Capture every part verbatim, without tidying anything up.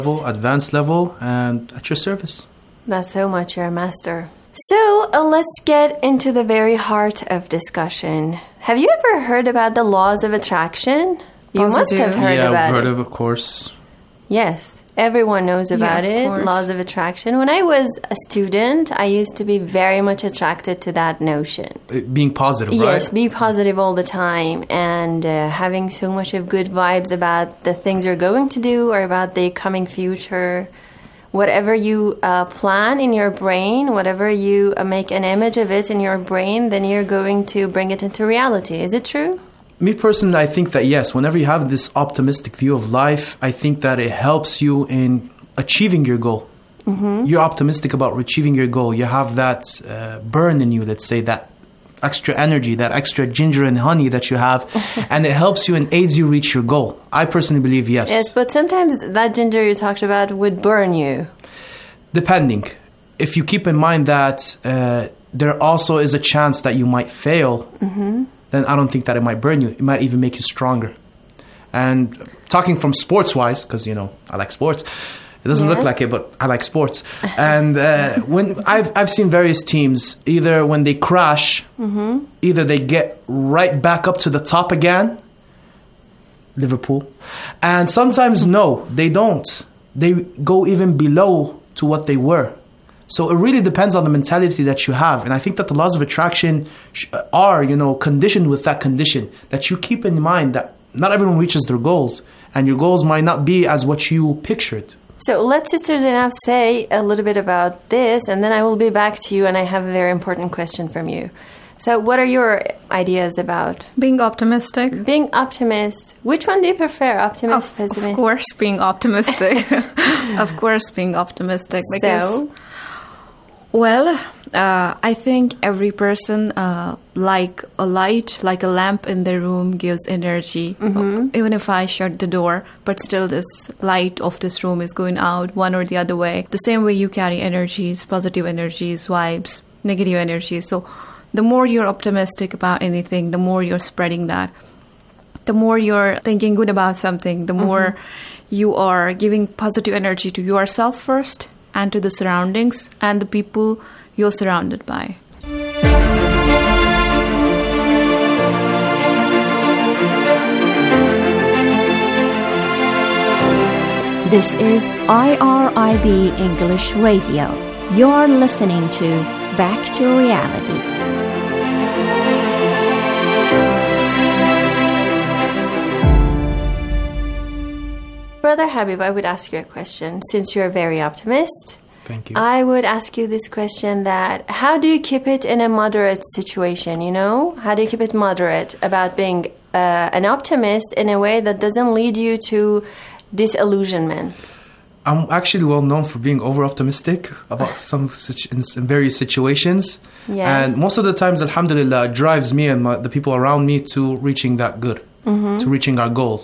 level, advanced level, and at your service. That's so much. You're a master. So uh, let's get into the very heart of discussion. Have you ever heard about the laws of attraction? You Positive. must have heard yeah, about I've heard it. of, of course. Yes. Everyone knows about Yeah, of it, course. laws of attraction. When I was a student, I used to be very much attracted to that notion. Uh, Being positive, right? Yes, be positive all the time and uh, having so much of good vibes about the things you're going to do or about the coming future. Whatever you uh, plan in your brain, whatever you uh, make an image of it in your brain, then you're going to bring it into reality. Is it true? Me personally, I think that yes, whenever you have this optimistic view of life, I think that it helps you in achieving your goal. Mm-hmm. You're optimistic about achieving your goal. You have that uh, burn in you, let's say, that extra energy, that extra ginger and honey that you have, and it helps you and aids you reach your goal. I personally believe yes. Yes, but sometimes that ginger you talked about would burn you. Depending. If you keep in mind that uh, there also is a chance that you might fail, mm-hmm. then I don't think that it might burn you. It might even make you stronger. And talking from sports-wise, because, you know, I like sports. It doesn't Yes. look like it, but I like sports. And uh, when I've I've seen various teams, either when they crash, mm-hmm. either they get right back up to the top again, Liverpool, and sometimes no, they don't. They go even below to what they were. So it really depends on the mentality that you have. And I think that the laws of attraction sh- are, you know, conditioned with that condition, that you keep in mind that not everyone reaches their goals, and your goals might not be as what you pictured. So let Sister Zainab say a little bit about this, and then I will be back to you, and I have a very important question from you. So what are your ideas about Being optimistic. being optimist? Which one do you prefer, optimist, Of, pessimist? of course, being optimistic. Of course, being optimistic. Because, So, well, uh, I think every person, uh, like a light, like a lamp in the room, gives energy. Mm-hmm. Even if I shut the door, but still this light of this room is going out one or the other way. The same way you carry energies, positive energies, vibes, negative energies. So the more you're optimistic about anything, the more you're spreading that. The more you're thinking good about something, the more you are giving positive energy to yourself first and to the surroundings and the people you're surrounded by. This is I R I B English Radio. You're listening to Back to Reality. Brother Habib, I would ask you a question. Since you're a very optimist, Thank you. I would ask you this question that how do you keep it in a moderate situation, you know? How do you keep it moderate about being uh, an optimist in a way that doesn't lead you to disillusionment? I'm actually well known for being over-optimistic about some such in, in various situations. Yes. And most of the times, alhamdulillah, it drives me and my, the people around me to reaching that good, mm-hmm. to reaching our goals.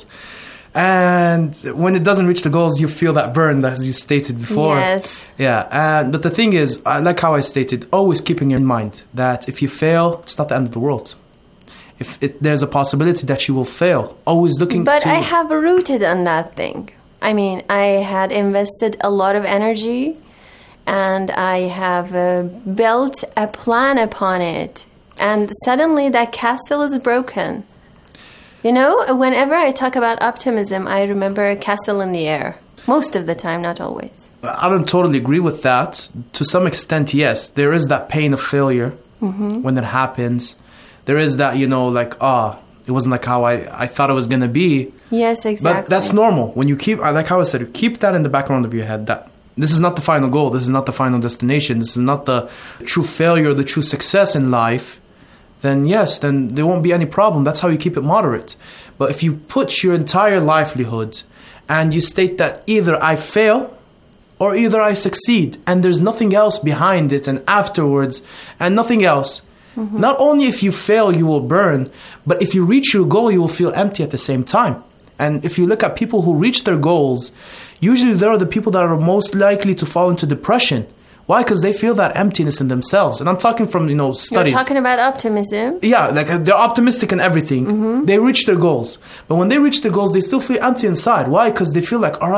And when it doesn't reach the goals, you feel that burn, as you stated before. Yes. Yeah. And, but the thing is, I like how I stated, always keeping in mind that if you fail, it's not the end of the world. If it, there's a possibility that you will fail, always looking But to... I have rooted on that thing. I mean, I had invested a lot of energy and I have uh, built a plan upon it. And suddenly that castle is broken. You know, whenever I talk about optimism, I remember a castle in the air. Most of the time, not always. I don't totally agree with that. To some extent, yes. There is that pain of failure mm-hmm. when it happens. There is that, you know, like, ah, oh, it wasn't like how I, I thought it was going to be. Yes, exactly. But that's normal. When you keep, like how I said, keep that in the background of your head. That this is not the final goal. This is not the final destination. This is not the true failure, the true success in life. Then yes, then there won't be any problem. That's how you keep it moderate. But if you put your entire livelihood and you state that either I fail or either I succeed and there's nothing else behind it and afterwards and nothing else, mm-hmm. not only if you fail you will burn, but if you reach your goal you will feel empty at the same time. And if you look at people who reach their goals, usually they are the people that are most likely to fall into depression. Why? Because they feel that emptiness in themselves. And I'm talking from, you know, studies. You're talking about optimism? Yeah, like they're optimistic in everything. Mm-hmm. They reach their goals. But when they reach their goals, they still feel empty inside. Why? Because they feel like, all right,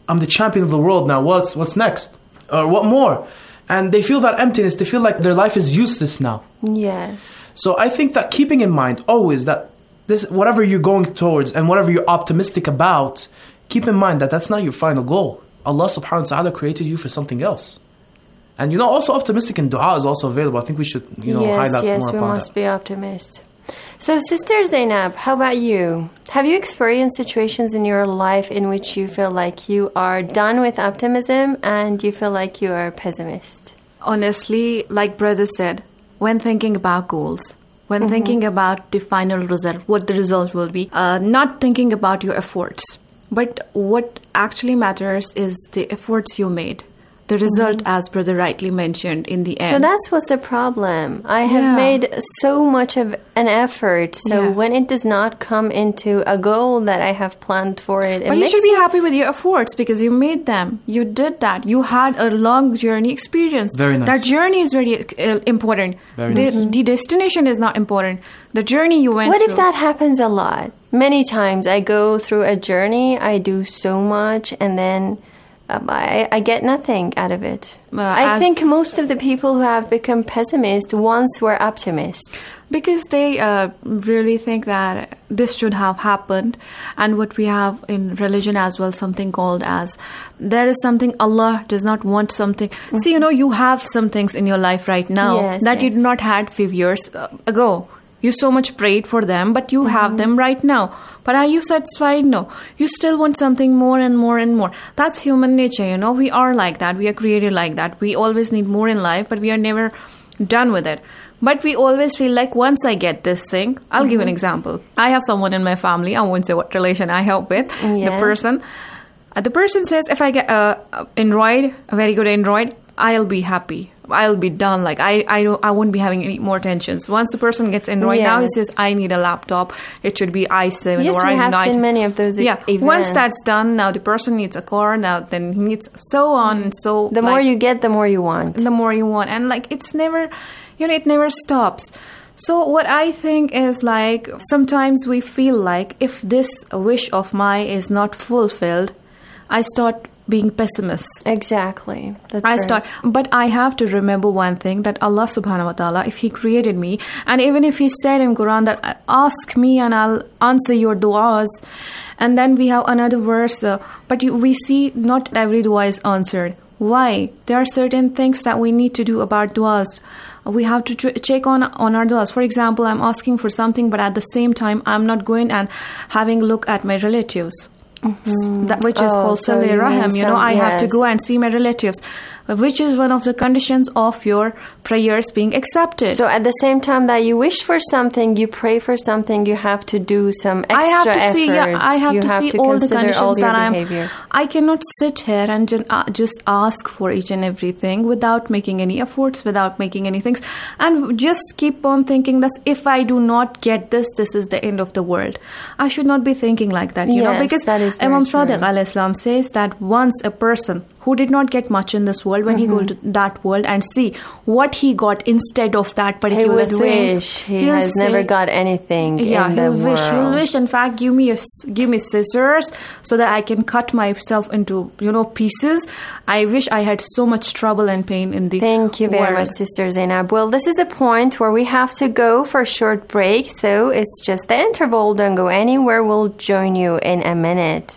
I'm the champion of the world now. What's what's next? Or what more? And they feel that emptiness. They feel like their life is useless now. Yes. So I think that keeping in mind always that this, whatever you're going towards and whatever you're optimistic about, keep in mind that that's not your final goal. Allah subhanahu wa ta'ala created you for something else. And you know, also optimistic in dua is also available. I think we should, you know, yes, highlight yes, more we upon must that. be optimist. So, Sister Zainab, how about you? Have you experienced situations in your life in which you feel like you are done with optimism and you feel like you are a pessimist? Honestly, like brother said, when thinking about goals, when mm-hmm. thinking about the final result, what the result will be, uh, not thinking about your efforts, but what actually matters is the efforts you made. The result, mm-hmm. as brother rightly mentioned, in the end. So that's what's the problem. I have yeah. made so much of an effort. So yeah. when it does not come into a goal that I have planned for it, it but you makes should be it happy with your efforts because you made them. You did that. You had a long journey experience. Very nice. That journey is very uh, important. Very the, nice. the destination is not important. The journey you went What through. if that happens a lot? Many times I go through a journey, I do so much, and then um, I, I get nothing out of it. Uh, I as- think most of the people who have become pessimists once were optimists. Because they uh, really think that this should have happened. And what we have in religion as well, something called as, there is something Allah does not want something. Mm-hmm. See, you know, you have some things in your life right now Yes, that yes. you did not had few years uh, ago. You so much prayed for them, but you mm-hmm. have them right now. But are you satisfied? No. You still want something more and more and more. That's human nature, you know. We are like that. We are created like that. We always need more in life, but we are never done with it. But we always feel like once I get this thing, I'll mm-hmm. give an example. I have someone in my family. I won't say what relation I help with. Yeah. The person. Uh, the person says, if I get uh, Android, a very good Android, I'll be happy. I'll be done. Like I, I don't, I won't be having any more tensions. Once the person gets Android, Yes. now he says, I need a laptop. It should be i seven Yes, or we i have nine. seen many of those e- Yeah. events. Once that's done, now the person needs a car. Now then he needs so on and so. The like, more you get, the more you want. the more you want, and like it's never, you know, it never stops. So what I think is like sometimes we feel like if this wish of mine is not fulfilled, I start being pessimist. Exactly. That's I right. start, but I have to remember one thing, that Allah subhanahu wa ta'ala, if He created me, and even if He said in Quran that ask me and I'll answer your du'as, and then we have another verse, uh, but you, we see not every dua is answered. Why? There are certain things that we need to do about du'as. We have to tr- check on on our du'as. For example, I'm asking for something, but at the same time, I'm not going and having a look at my relatives. Mm-hmm. That which is Oh, called so you Saleh Rahim. mean You know, some- I have to yes. go and see my relatives, which is one of the conditions of your prayers being accepted. So at the same time that you wish for something, you pray for something, you have to do some extra I have to efforts. see, yeah, I have you to have see to all the consider conditions all your that I'm. behavior. I cannot sit here and ju- uh, just ask for each and everything without making any efforts, without making any things, and just keep on thinking that if I do not get this, this is the end of the world. I should not be thinking like that, you know, Yes, because that is very Imam true. Sadiq alayhi salam says that once a person who did not get much in this world, when Mm-hmm. he go to that world and see what he got instead of that He particular would thing, wish he he'll has never say- got anything yeah, in the he'll wish. world. He'll wish. In fact, give me a, s- give me scissors so that I can cut myself into, you know, pieces. I wish I had so much trouble and pain in the Thank you very world. much, Sister Zainab. Well, this is a point where we have to go for a short break, so it's just the interval. Don't go anywhere. We'll join you in a minute.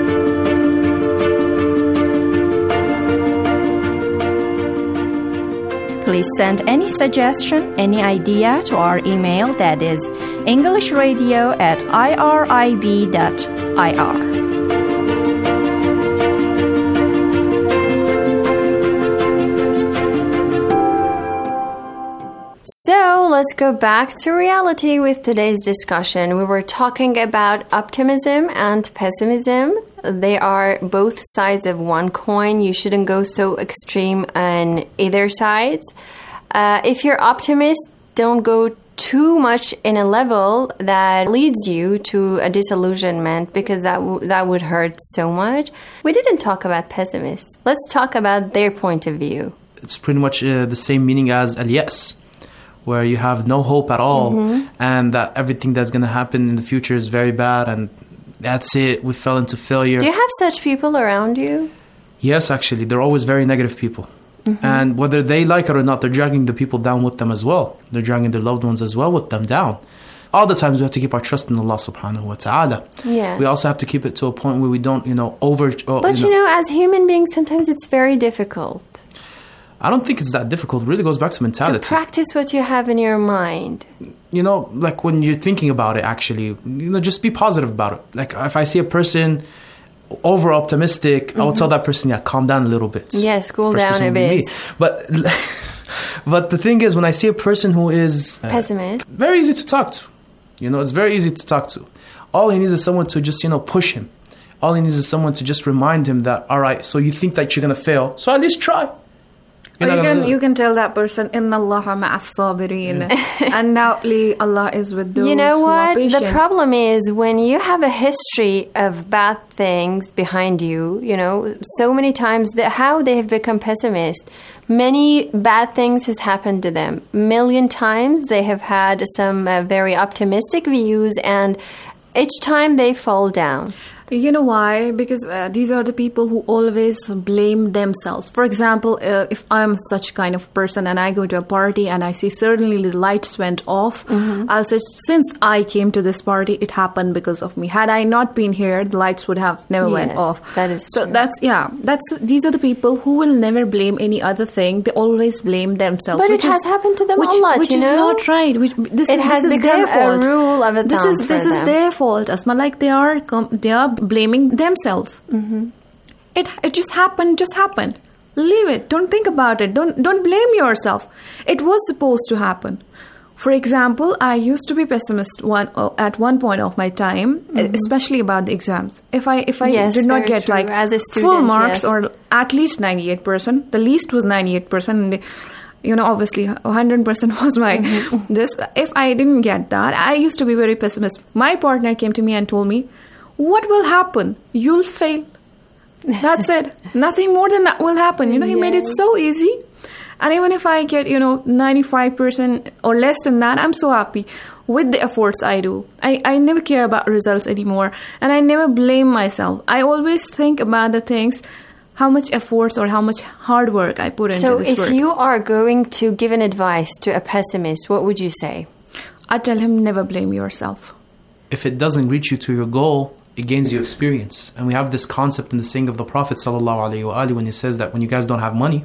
Please send any suggestion, any idea to our email, that is englishradio at irib dot ir. So let's go back to reality with today's discussion. We were talking about optimism and pessimism. They are both sides of one coin. You shouldn't go so extreme on either sides. Uh, if you're optimist, don't go too much in a level that leads you to a disillusionment, because that w- that would hurt so much. We didn't talk about pessimists. Let's talk about their point of view. It's pretty much uh, the same meaning as al-yas, where you have no hope at all, Mm-hmm. and that everything that's going to happen in the future is very bad, and that's it, we fell into failure. Do you have such people around you? Yes, actually, they're always very negative people. Mm-hmm. And whether they like it or not, they're dragging the people down with them as well. They're dragging their loved ones as well with them down. All the times we have to keep our trust in Allah subhanahu wa ta'ala. Yes. We also have to keep it to a point where we don't, you know, over... Oh, but, you know, you know, as human beings, sometimes it's very difficult. I don't think it's that difficult. It really goes back to mentality. To practice what you have in your mind. You know, like when you're thinking about it, actually, you know, just be positive about it. Like if I see a person over optimistic, mm-hmm. I will tell that person, yeah, calm down a little bit. Yes, cool First down a bit. Me. But but the thing is, when I see a person who is uh, pessimist, very easy to talk to. You know, it's very easy to talk to. All he needs is someone to just, you know, push him. All he needs is someone to just remind him that, all right, so you think that you're going to fail, so at least try. Or you can you can tell that person, Inna Allaha ma'as sabirin. Undoubtedly, Allah is with those you know who what? are patient. The problem is when you have a history of bad things behind you, you know, so many times that how they have become pessimist. Many bad things has happened to them. Million times they have had some uh, very optimistic views, and each time they fall down. You know why? Because uh, these are the people who always blame themselves. For example, uh, if I'm such kind of person and I go to a party and I see suddenly the lights went off, mm-hmm. I'll say, since I came to this party, it happened because of me. Had I not been here, the lights would have never yes, went off. That is so true. that's yeah. That's these are the people who will never blame any other thing. They always blame themselves. But which it has is, happened to them which, a lot. Which you is know? not right. Which this it is has this is become their fault. a rule of a thumb This is this for is them. their fault, Asma. Like they are com- they are blaming themselves. Mm-hmm. It it just happened. Just happened. Leave it. Don't think about it. Don't don't blame yourself. It was supposed to happen. For example, I used to be pessimist one uh, at one point of my time, mm-hmm. especially about the exams. If I if I yes, did not get true. like As a student, full marks yes. or at least ninety-eight percent, the least was ninety-eight percent. And the, you know, obviously, one hundred percent was my mm-hmm. this. If I didn't get that, I used to be very pessimist. My partner came to me and told me, "What will happen? You'll fail. That's it. Nothing more than that will happen." You know, he yes. made it so easy. And even if I get, you know, ninety-five percent or less than that, I'm so happy with the efforts I do. I, I never care about results anymore. And I never blame myself. I always think about the things, how much efforts or how much hard work I put into so this work. So if you are going to give an advice to a pessimist, what would you say? I tell him, never blame yourself. If it doesn't reach you to your goal, it gains you experience. And we have this concept in the saying of the Prophet sallallahu alaihi wasallam when he says that when you guys don't have money,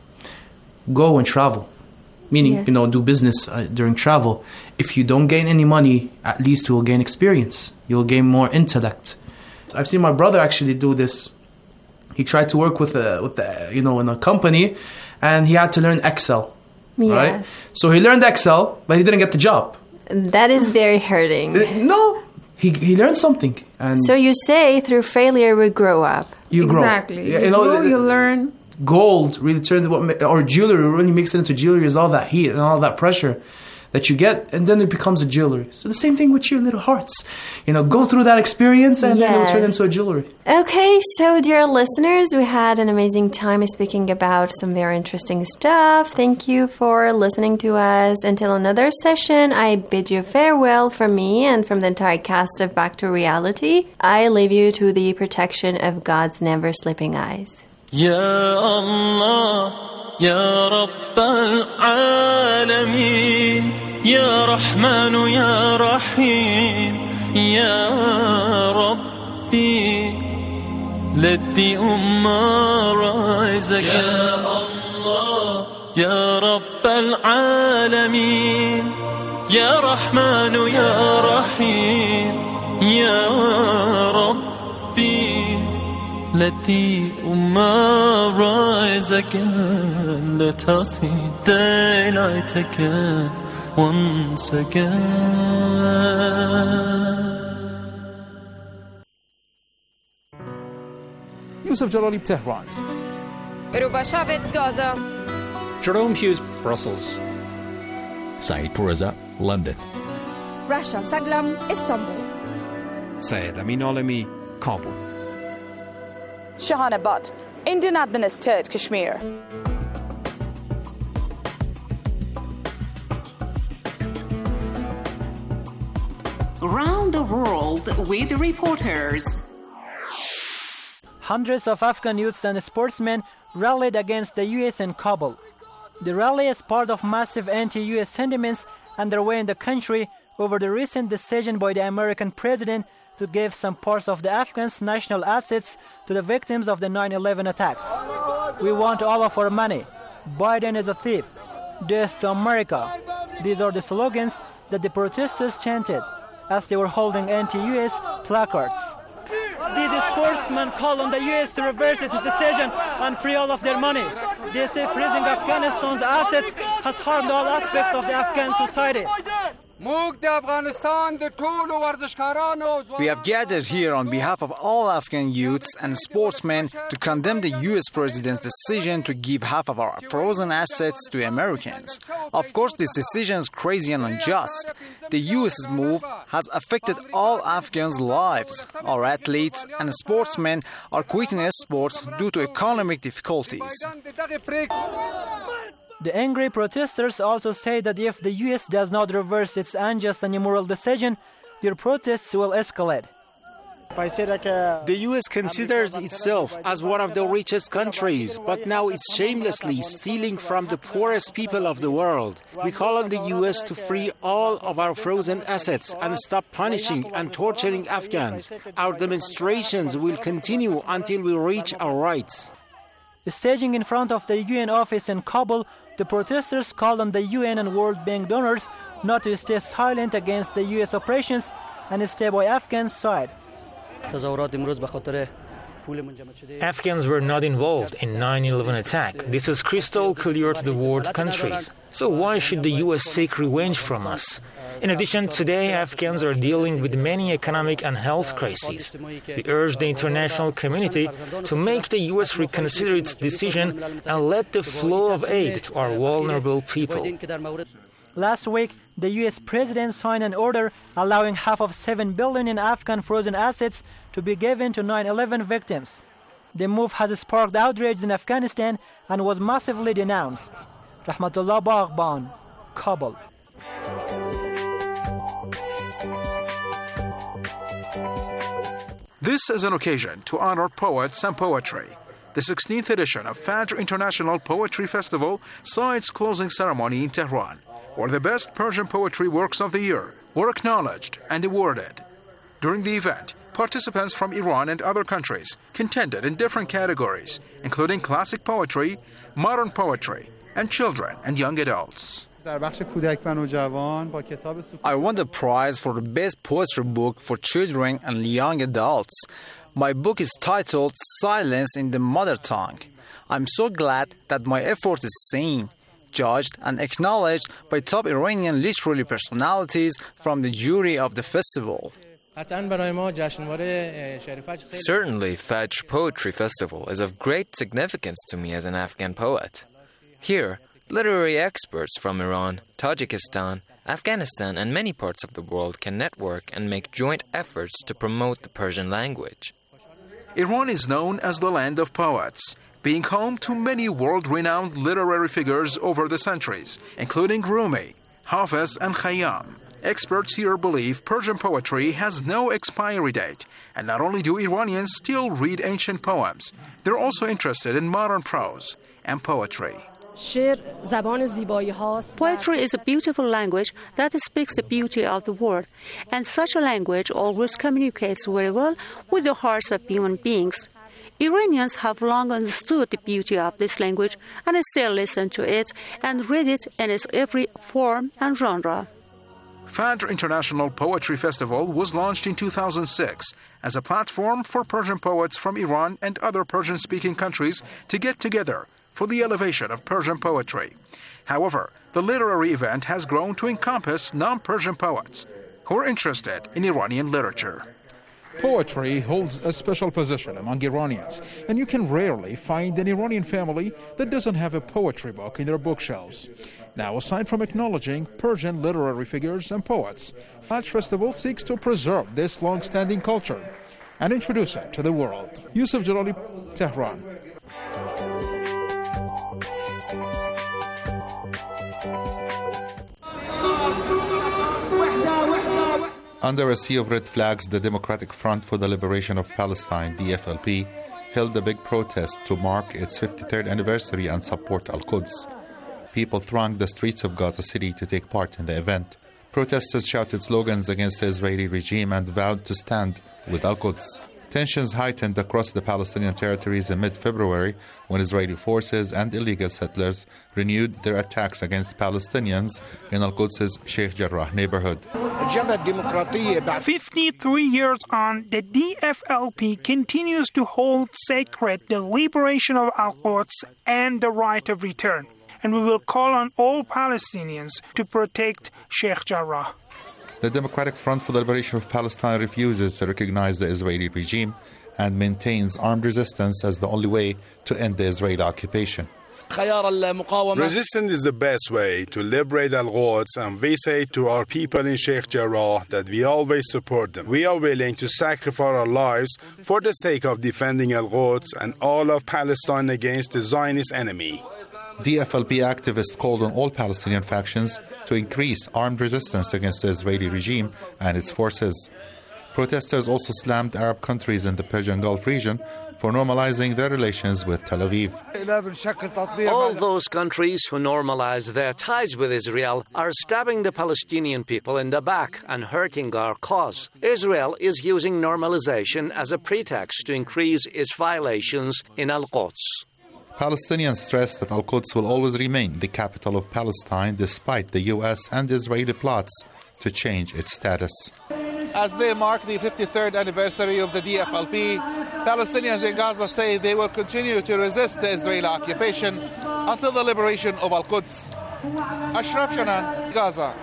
go and travel. Meaning, yes. you know, do business uh, during travel. If you don't gain any money, at least you will gain experience. You will gain more intellect. I've seen my brother actually do this. He tried to work with a, with the, you know, in a company, and he had to learn Excel. Yes. Right? So he learned Excel, but he didn't get the job. That is very hurting. Uh, no. He he learned something, and so you say through failure we grow up. You grow. Exactly. You, you know, grow, you learn. Gold really turns what or jewelry really makes it into jewelry is all that heat and all that pressure that you get, and then it becomes a jewelry. So the same thing with your little hearts. You know, go through that experience, and yes. then it'll turn into a jewelry. Okay, so dear listeners, we had an amazing time speaking about some very interesting stuff. Thank you for listening to us. Until another session, I bid you farewell from me and from the entire cast of Back to Reality. I leave you to the protection of God's never-sleeping eyes. Ya Allah, Ya Rabbal Alameen, Ya Rahman, Ya Rahim, Ya Rabbi, let the Ummah rise again. Ya Allah, Ya Rabbal Alameen, Ya Rahman, Ya Rahim, Ya Rabbi, let the Ummah rise again. Let us see daylight again, once again. Yusuf Jalali, Tehran. Rubashavit, Gaza. Jerome Hughes, Brussels. Saeed Pourreza, London. Rasha Saglam, Istanbul. Syed Amin Alami, Kabul. Shahana Butt, Indian administered Kashmir. Around the world with reporters. Hundreds of Afghan youths and sportsmen rallied against the U S in Kabul. The rally is part of massive anti-U S sentiments underway in the country over the recent decision by the American president to give some parts of the Afghans' national assets to the victims of the nine eleven attacks. We want all of our money. Biden is a thief. Death to America. These are the slogans that the protesters chanted as they were holding anti-U S placards. These sportsmen call on the U S to reverse its decision and free all of their money. They say freezing Afghanistan's assets has harmed all aspects of the Afghan society. We have gathered here on behalf of all Afghan youths and sportsmen to condemn the U S president's decision to give half of our frozen assets to Americans. Of course, this decision is crazy and unjust. The U S's move has affected all Afghans' lives. Our athletes and sportsmen are quitting sports due to economic difficulties. The angry protesters also say that if the U S does not reverse its unjust and immoral decision, their protests will escalate. The U S considers itself as one of the richest countries, but now it's shamelessly stealing from the poorest people of the world. We call on the U S to free all of our frozen assets and stop punishing and torturing Afghans. Our demonstrations will continue until we reach our rights. Staging in front of the U N office in Kabul, the protesters called on the U N and World Bank donors not to stay silent against the U S operations and stay by Afghans' side. Afghans were not involved in nine eleven attack. This is crystal clear to the world countries. So why should the U S seek revenge from us? In addition, today Afghans are dealing with many economic and health crises. We urge the international community to make the U S reconsider its decision and let the flow of aid to our vulnerable people. Last week, the U S president signed an order allowing half of seven billion dollars in Afghan frozen assets to be given to nine eleven victims. The move has sparked outrage in Afghanistan and was massively denounced. Rahmatullah Baghban, Kabul. This is an occasion to honor poets and poetry. The sixteenth edition of Fajr International Poetry Festival saw its closing ceremony in Tehran, where the best Persian poetry works of the year were acknowledged and awarded. During the event, participants from Iran and other countries contended in different categories, including classic poetry, modern poetry, and children and young adults. I won the prize for the best poetry book for children and young adults. My book is titled Silence in the Mother Tongue. I'm so glad that my effort is seen, judged, and acknowledged by top Iranian literary personalities from the jury of the festival. Certainly, Fajr Poetry Festival is of great significance to me as an Afghan poet. Here, literary experts from Iran, Tajikistan, Afghanistan, and many parts of the world can network and make joint efforts to promote the Persian language. Iran is known as the land of poets, being home to many world-renowned literary figures over the centuries, including Rumi, Hafiz, and Khayyam. Experts here believe Persian poetry has no expiry date, and not only do Iranians still read ancient poems, they're also interested in modern prose and poetry. Poetry is a beautiful language that speaks the beauty of the world, and such a language always communicates very well with the hearts of human beings. Iranians have long understood the beauty of this language and still listen to it and read it in its every form and genre. Fajr International Poetry Festival was launched in two thousand six as a platform for Persian poets from Iran and other Persian-speaking countries to get together for the elevation of Persian poetry. However, the literary event has grown to encompass non-Persian poets who are interested in Iranian literature. Poetry holds a special position among Iranians, and you can rarely find an Iranian family that doesn't have a poetry book in their bookshelves. Now, aside from acknowledging Persian literary figures and poets, Fajr Festival seeks to preserve this long-standing culture and introduce it to the world. Yusuf Jalali, Tehran. Under a sea of red flags, the Democratic Front for the Liberation of Palestine, D F L P, held a big protest to mark its fifty-third anniversary and support Al-Quds. People thronged the streets of Gaza City to take part in the event. Protesters shouted slogans against the Israeli regime and vowed to stand with Al-Quds. Tensions heightened across the Palestinian territories in mid-February when Israeli forces and illegal settlers renewed their attacks against Palestinians in Al-Quds' Sheikh Jarrah neighborhood. fifty-three years on, the D F L P continues to hold sacred the liberation of Al-Quds and the right of return. And we will call on all Palestinians to protect Sheikh Jarrah. The Democratic Front for the Liberation of Palestine refuses to recognize the Israeli regime and maintains armed resistance as the only way to end the Israeli occupation. Resistance is the best way to liberate Al-Quds, and we say to our people in Sheikh Jarrah that we always support them. We are willing to sacrifice our lives for the sake of defending Al-Quds and all of Palestine against the Zionist enemy. D F L P activists called on all Palestinian factions to increase armed resistance against the Israeli regime and its forces. Protesters also slammed Arab countries in the Persian Gulf region for normalizing their relations with Tel Aviv. All those countries who normalize their ties with Israel are stabbing the Palestinian people in the back and hurting our cause. Israel is using normalization as a pretext to increase its violations in Al-Quds. Palestinians stress that Al-Quds will always remain the capital of Palestine despite the U S and Israeli plots to change its status. As they mark the fifty-third anniversary of the D F L P, Palestinians in Gaza say they will continue to resist the Israeli occupation until the liberation of Al-Quds. Ashraf Shanan, Gaza.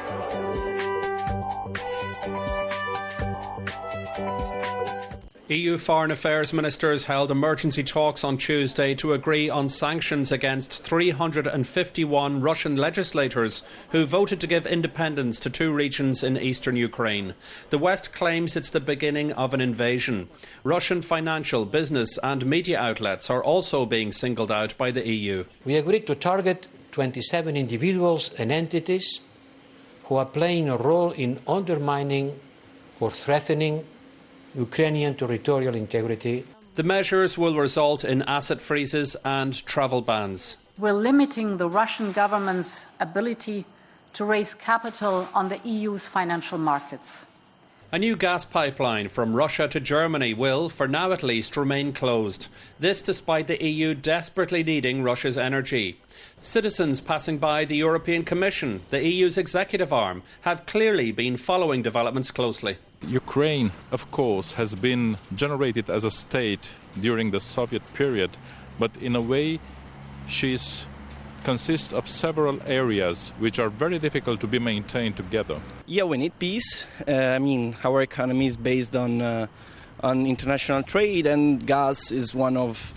E U Foreign Affairs ministers held emergency talks on Tuesday to agree on sanctions against three hundred fifty-one Russian legislators who voted to give independence to two regions in eastern Ukraine. The West claims it's the beginning of an invasion. Russian financial, business and media outlets are also being singled out by the E U. We agreed to target twenty-seven individuals and entities who are playing a role in undermining or threatening Ukrainian territorial integrity. The measures will result in asset freezes and travel bans. We're limiting the Russian government's ability to raise capital on the E U's financial markets. A new gas pipeline from Russia to Germany will, for now at least, remain closed. This despite the E U desperately needing Russia's energy. Citizens passing by the European Commission, the E U's executive arm, have clearly been following developments closely. Ukraine, of course, has been generated as a state during the Soviet period, but in a way she consists of several areas which are very difficult to be maintained together. Yeah, we need peace. Uh, I mean, our economy is based on uh, on international trade, and gas is one of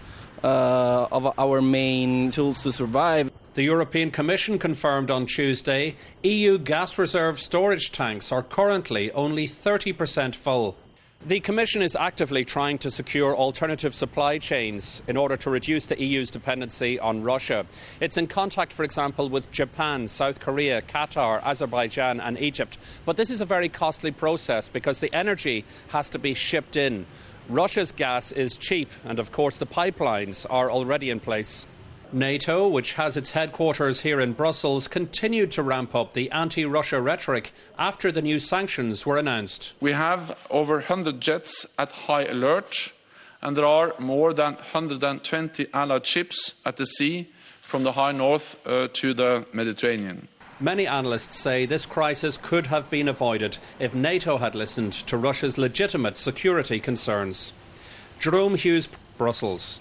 uh, of our main tools to survive. The European Commission confirmed on Tuesday E U gas reserve storage tanks are currently only thirty percent full. The Commission is actively trying to secure alternative supply chains in order to reduce the E U's dependency on Russia. It's in contact, for example, with Japan, South Korea, Qatar, Azerbaijan and Egypt. But this is a very costly process because the energy has to be shipped in. Russia's gas is cheap and, of course, the pipelines are already in place. NATO, which has its headquarters here in Brussels, continued to ramp up the anti-Russia rhetoric after the new sanctions were announced. We have over one hundred jets at high alert, and there are more than one hundred twenty Allied ships at the sea from the high north uh, to the Mediterranean. Many analysts say this crisis could have been avoided if NATO had listened to Russia's legitimate security concerns. Jerome Hughes, Brussels.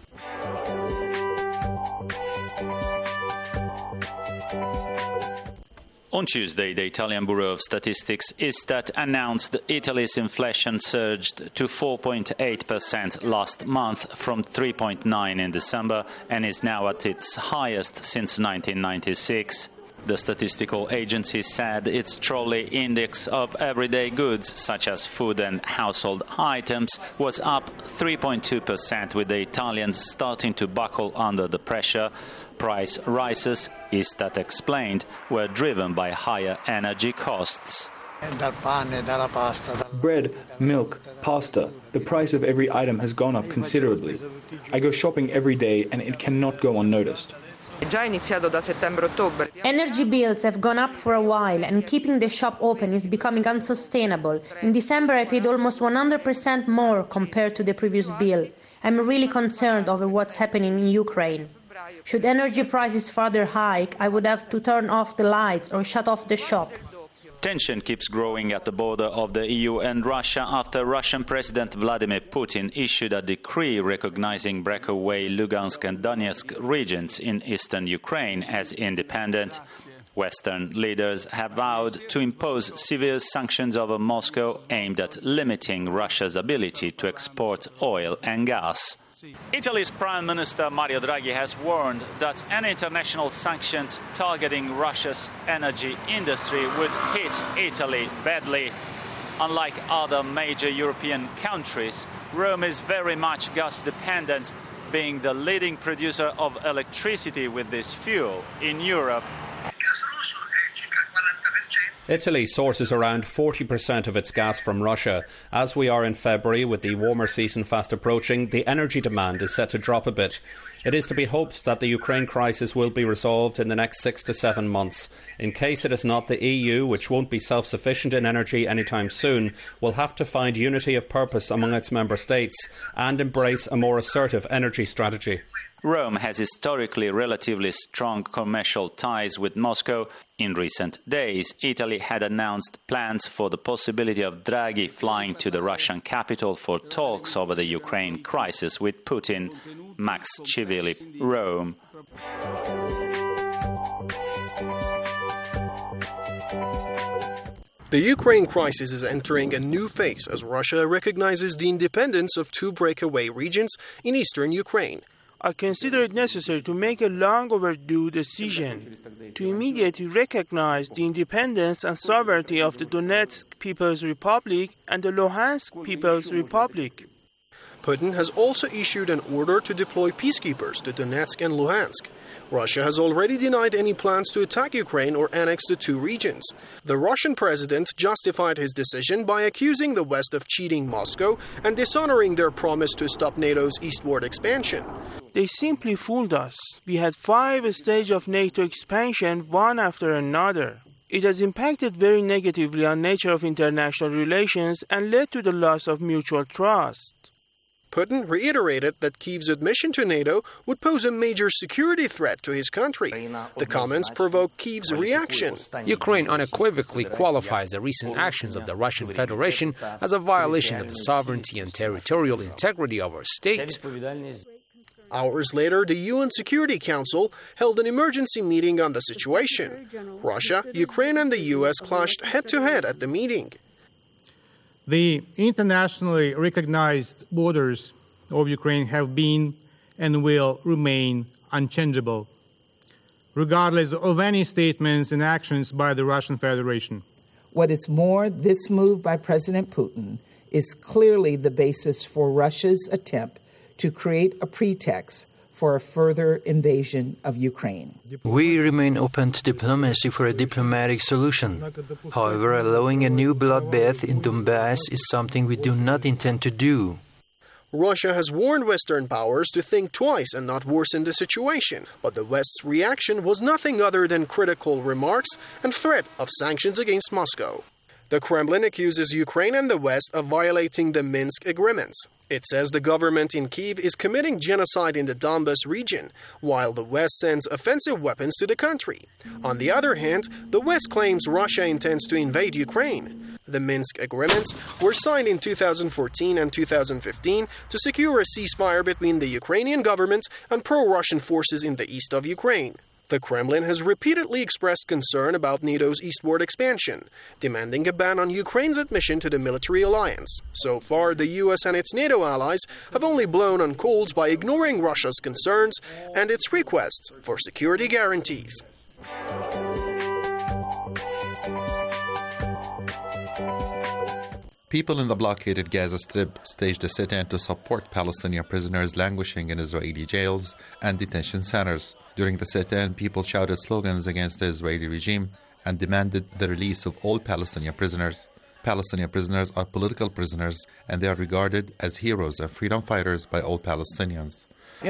On Tuesday, the Italian Bureau of Statistics Istat announced Italy's inflation surged to four point eight percent last month from three point nine in December and is now at its highest since nineteen ninety-six. The statistical agency said its trolley index of everyday goods, such as food and household items, was up three point two percent, with the Italians starting to buckle under the pressure. Price rises, Istat explained, were driven by higher energy costs. Bread, milk, pasta. The price of every item has gone up considerably. I go shopping every day and it cannot go unnoticed. Energy bills have gone up for a while and keeping the shop open is becoming unsustainable. In December I paid almost one hundred percent more compared to the previous bill. I'm really concerned over what's happening in Ukraine. Should energy prices further hike, I would have to turn off the lights or shut off the shop. Tension keeps growing at the border of the E U and Russia after Russian President Vladimir Putin issued a decree recognizing breakaway Lugansk and Donetsk regions in eastern Ukraine as independent. Western leaders have vowed to impose severe sanctions over Moscow aimed at limiting Russia's ability to export oil and gas. Italy's Prime Minister Mario Draghi has warned that any international sanctions targeting Russia's energy industry would hit Italy badly. Unlike other major European countries, Rome is very much gas dependent, being the leading producer of electricity with this fuel in Europe. Italy sources around forty percent of its gas from Russia. As we are in February, with the warmer season fast approaching, the energy demand is set to drop a bit. It is to be hoped that the Ukraine crisis will be resolved in the next six to seven months. In case it is not, the E U, which won't be self-sufficient in energy anytime soon, will have to find unity of purpose among its member states and embrace a more assertive energy strategy. Rome has historically relatively strong commercial ties with Moscow. In recent days, Italy had announced plans for the possibility of Draghi flying to the Russian capital for talks over the Ukraine crisis with Putin. Max Chivili, Rome. The Ukraine crisis is entering a new phase as Russia recognizes the independence of two breakaway regions in eastern Ukraine. I consider it necessary to make a long overdue decision to immediately recognize the independence and sovereignty of the Donetsk People's Republic and the Luhansk People's Republic. Putin has also issued an order to deploy peacekeepers to Donetsk and Luhansk. Russia has already denied any plans to attack Ukraine or annex the two regions. The Russian president justified his decision by accusing the West of cheating Moscow and dishonoring their promise to stop NATO's eastward expansion. They simply fooled us. We had five stages of NATO expansion, one after another. It has impacted very negatively on nature of international relations and led to the loss of mutual trust. Putin reiterated that Kyiv's admission to NATO would pose a major security threat to his country. The comments provoked Kyiv's reaction. Ukraine unequivocally qualifies the recent actions of the Russian Federation as a violation of the sovereignty and territorial integrity of our state. Hours later, the U N Security Council held an emergency meeting on the situation. Russia, Ukraine, and the U S clashed head-to-head at the meeting. The internationally recognized borders of Ukraine have been and will remain unchangeable, regardless of any statements and actions by the Russian Federation. What is more, this move by President Putin is clearly the basis for Russia's attempt to create a pretext for a further invasion of Ukraine. We remain open to diplomacy for a diplomatic solution. However, allowing a new bloodbath in Donbass is something we do not intend to do. Russia has warned Western powers to think twice and not worsen the situation, but the West's reaction was nothing other than critical remarks and threat of sanctions against Moscow. The Kremlin accuses Ukraine and the West of violating the Minsk agreements. It says the government in Kyiv is committing genocide in the Donbas region, while the West sends offensive weapons to the country. On the other hand, the West claims Russia intends to invade Ukraine. The Minsk agreements were signed in two thousand fourteen and two thousand fifteen to secure a ceasefire between the Ukrainian government and pro-Russian forces in the east of Ukraine. The Kremlin has repeatedly expressed concern about NATO's eastward expansion, demanding a ban on Ukraine's admission to the military alliance. So far, the U S and its NATO allies have only blown on coals by ignoring Russia's concerns and its requests for security guarantees. People in the blockaded Gaza Strip staged a sit-in to support Palestinian prisoners languishing in Israeli jails and detention centers. During the sit-in, people shouted slogans against the Israeli regime and demanded the release of all Palestinian prisoners. Palestinian prisoners are political prisoners, and they are regarded as heroes and freedom fighters by all Palestinians.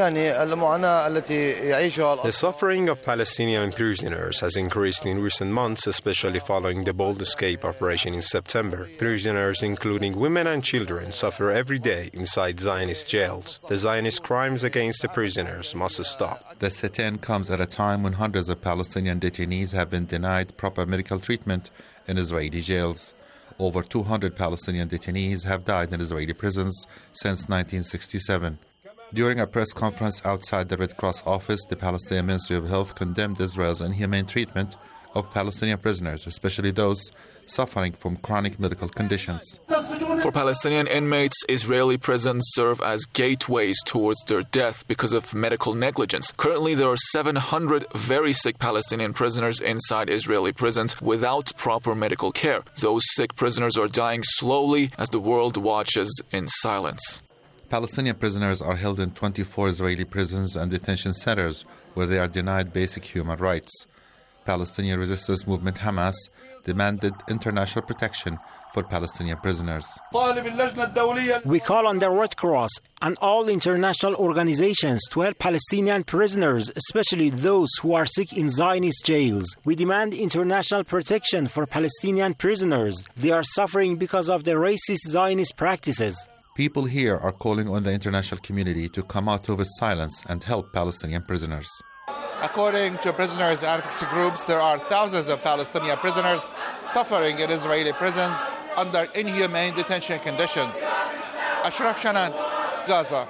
The suffering of Palestinian prisoners has increased in recent months, especially following the bold escape operation in September. Prisoners, including women and children, suffer every day inside Zionist jails. The Zionist crimes against the prisoners must stop. The sit-in comes at a time when hundreds of Palestinian detainees have been denied proper medical treatment in Israeli jails. Over two hundred Palestinian detainees have died in Israeli prisons since nineteen sixty-seven. During a press conference outside the Red Cross office, the Palestinian Ministry of Health condemned Israel's inhumane treatment of Palestinian prisoners, especially those suffering from chronic medical conditions. For Palestinian inmates, Israeli prisons serve as gateways towards their death because of medical negligence. Currently, there are seven hundred very sick Palestinian prisoners inside Israeli prisons without proper medical care. Those sick prisoners are dying slowly as the world watches in silence. Palestinian prisoners are held in twenty-four Israeli prisons and detention centers where they are denied basic human rights. Palestinian resistance movement Hamas demanded international protection for Palestinian prisoners. We call on the Red Cross and all international organizations to help Palestinian prisoners, especially those who are sick in Zionist jails. We demand international protection for Palestinian prisoners. They are suffering because of the racist Zionist practices. People here are calling on the international community to come out of its silence and help Palestinian prisoners. According to prisoners' advocacy groups, there are thousands of Palestinian prisoners suffering in Israeli prisons under inhumane detention conditions. Ashraf Shanan, Gaza.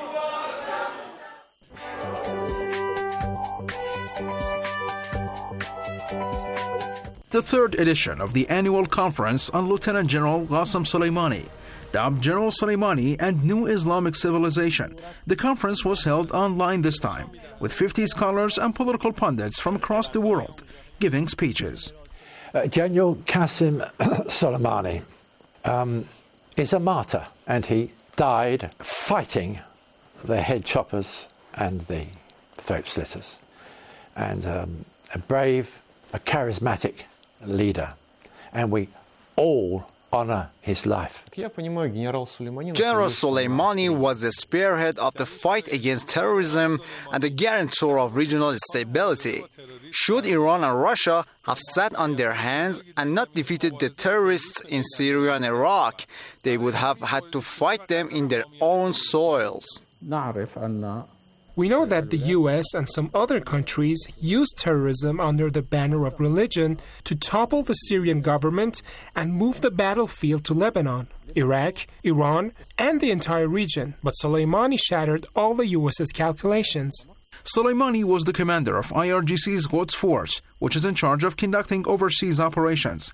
The third edition of the annual conference on Lieutenant General Qasem Soleimani, dubbed General Soleimani and New Islamic Civilization. The conference was held online this time, with fifty scholars and political pundits from across the world giving speeches. Uh, General Qasem Soleimani um, is a martyr, and he died fighting the head choppers and the throat slitters. And um, a brave, a charismatic leader. And we all honor his life. General Soleimani was the spearhead of the fight against terrorism and the guarantor of regional stability. Should Iran and Russia have sat on their hands and not defeated the terrorists in Syria and Iraq, they would have had to fight them in their own soils. We know that the U S and some other countries use terrorism under the banner of religion to topple the Syrian government and move the battlefield to Lebanon, Iraq, Iran, and the entire region. But Soleimani shattered all the U S's calculations. Soleimani was the commander of I R G C's Quds Force, which is in charge of conducting overseas operations.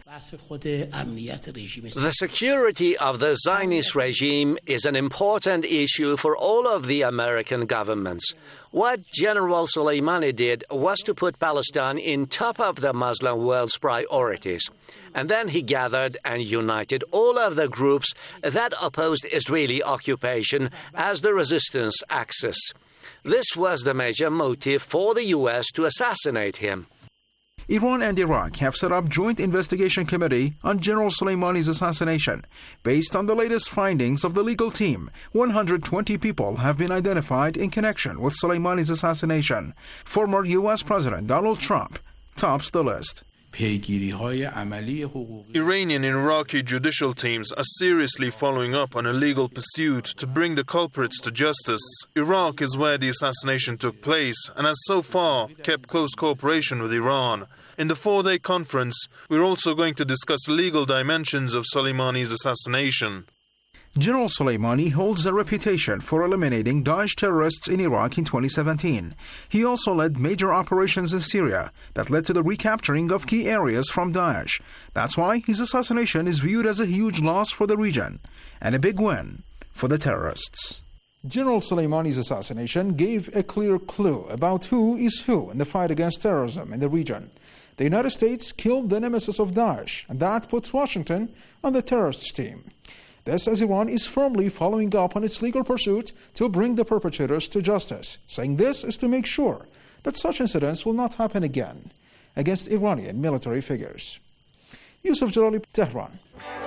The security of the Zionist regime is an important issue for all of the American governments. What General Soleimani did was to put Palestine in top of the Muslim world's priorities. And then he gathered and united all of the groups that opposed Israeli occupation as the resistance axis. This was the major motive for the U S to assassinate him. Iran and Iraq have set up joint investigation committee on General Soleimani's assassination. Based on the latest findings of the legal team, one hundred twenty people have been identified in connection with Soleimani's assassination. Former U S President Donald Trump tops the list. Iranian and Iraqi judicial teams are seriously following up on a legal pursuit to bring the culprits to justice. Iraq is where the assassination took place and has so far kept close cooperation with Iran. In the four-day conference, we're also going to discuss legal dimensions of Soleimani's assassination. General Soleimani holds a reputation for eliminating Daesh terrorists in Iraq in twenty seventeen. He also led major operations in Syria that led to the recapturing of key areas from Daesh. That's why his assassination is viewed as a huge loss for the region and a big win for the terrorists. General Soleimani's assassination gave a clear clue about who is who in the fight against terrorism in the region. The United States killed the nemesis of Daesh, and that puts Washington on the terrorists' team. This as Iran is firmly following up on its legal pursuit to bring the perpetrators to justice, saying this is to make sure that such incidents will not happen again. against Iranian military figures. Yusuf Jalali, Tehran.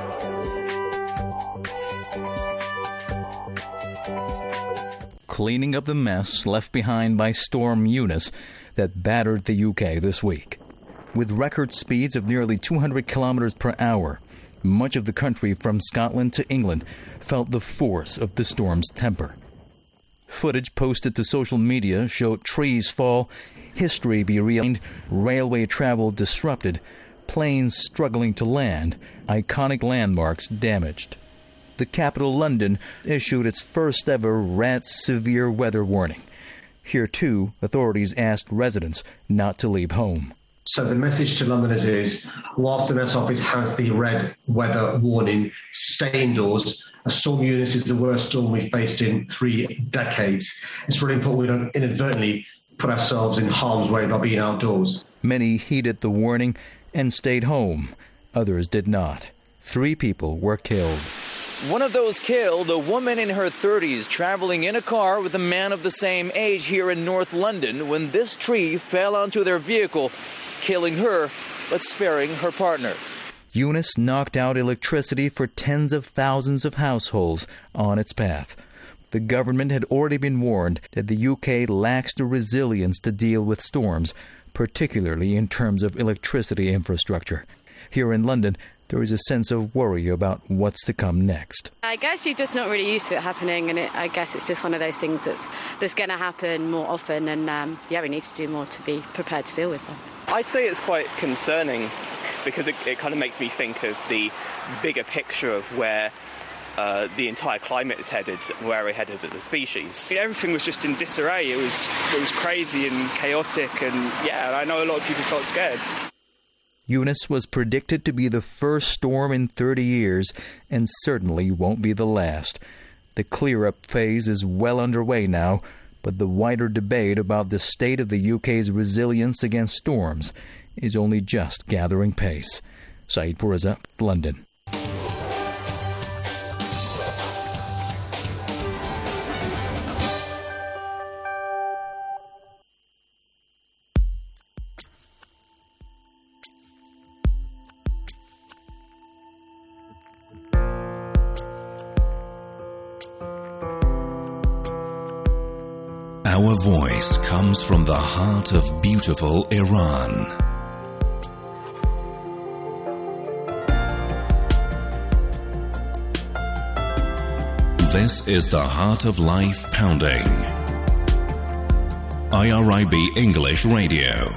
Cleaning up the mess left behind by Storm Eunice that battered the U K this week. With record speeds of nearly two hundred kilometers per hour, much of the country from Scotland to England felt the force of the storm's temper. Footage posted to social media showed trees fall, history be realigned, railway travel disrupted, planes struggling to land, iconic landmarks damaged. The capital, London, issued its first ever red severe weather warning. Here, too, authorities asked residents not to leave home. So the message to Londoners is, whilst the Met Office has the red weather warning, stay indoors. A Storm Eunice is the worst storm we've faced in three decades. It's really important we don't inadvertently put ourselves in harm's way by being outdoors. Many heeded the warning and stayed home. Others did not. Three people were killed. One of those killed, a woman in her thirties traveling in a car with a man of the same age here in North London when this tree fell onto their vehicle, killing her but sparing her partner. Eunice knocked out electricity for tens of thousands of households on its path. The government had already been warned that the U K lacks the resilience to deal with storms, particularly in terms of electricity infrastructure. Here in London, there is a sense of worry about what's to come next. I guess you're just not really used to it happening, and it, I guess it's just one of those things that's that's going to happen more often, and um, yeah, we need to do more to be prepared to deal with them. I'd say it's quite concerning because it, it kind of makes me think of the bigger picture of where uh, the entire climate is headed, where we're headed as a species. Everything was just in disarray. It was it was crazy and chaotic, and yeah, I know a lot of people felt scared. Eunice was predicted to be the first storm in thirty years and certainly won't be the last. The clear-up phase is well underway now, but the wider debate about the state of the U K's resilience against storms is only just gathering pace. Saeed Pourreza, London. Our voice comes from the heart of beautiful Iran. This is the Heart of Life Pounding. I R I B English Radio.